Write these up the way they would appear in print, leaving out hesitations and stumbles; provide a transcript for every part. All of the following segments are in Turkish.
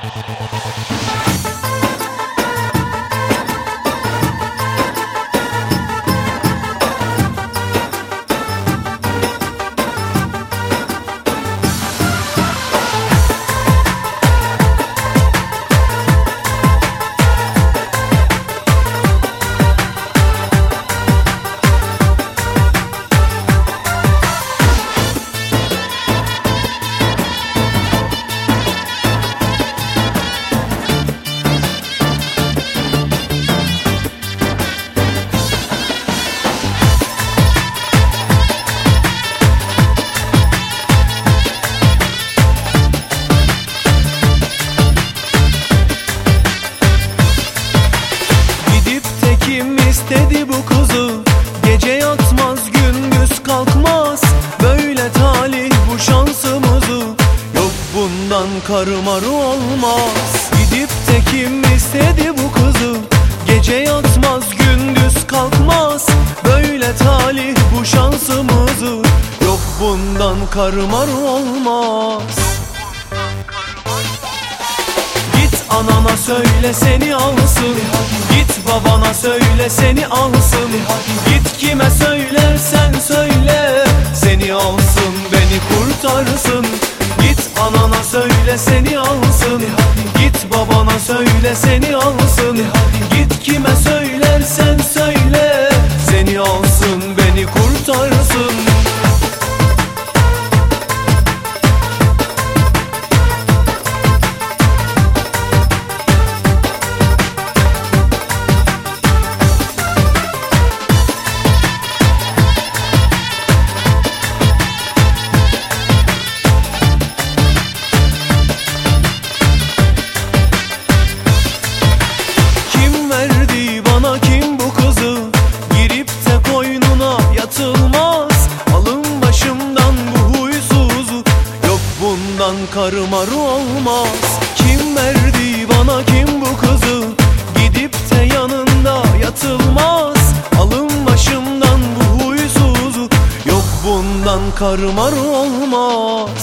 İstedi bu kuzu, gece yatmaz gündüz kalkmaz. Böyle talih bu şansımızı, yok bundan karı marı olmaz. Gidip de kim istedi bu kuzu, gece yatmaz gündüz kalkmaz. Böyle talih bu şansımızı, yok bundan karı marı olmaz. Git anana söyle seni alsın, git babana söyle seni alsın. Git kime söylersen söyle, seni alsın beni kurtarsın. Git anana söyle seni alsın, git babana söyle seni alsın. Git kime söylersen söyle, seni alsın beni kurtarsın. Karı marı olmaz. Kim verdi bana kim bu kızı, gidip de yanında yatılmaz. Alın başımdan bu huysuzu, yok bundan karı marı olmaz.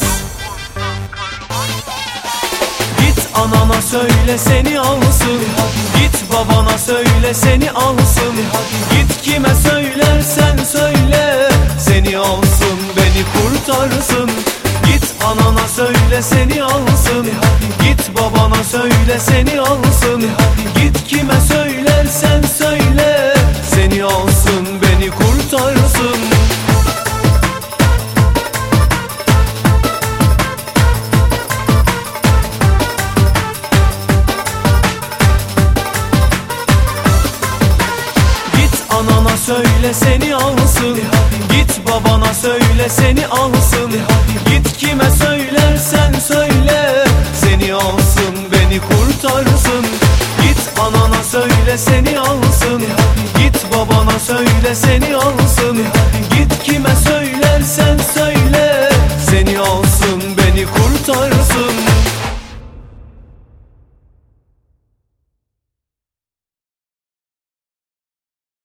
Git anana söyle seni alsın, git babana söyle seni alsın. Git kime söylersen söyle, seni alsın beni kurtarsın. Git anana söyle seni alsın, git babana söyle seni alsın. Git kime söylersen söyle, seni alsın beni kurtarsın. Git anana söyle seni alsın, git babana söyle seni alsın. Git kime söylersen söyle, seni alsın beni kurtarsın. Git anana söyle seni alsın, git babana söyle seni alsın.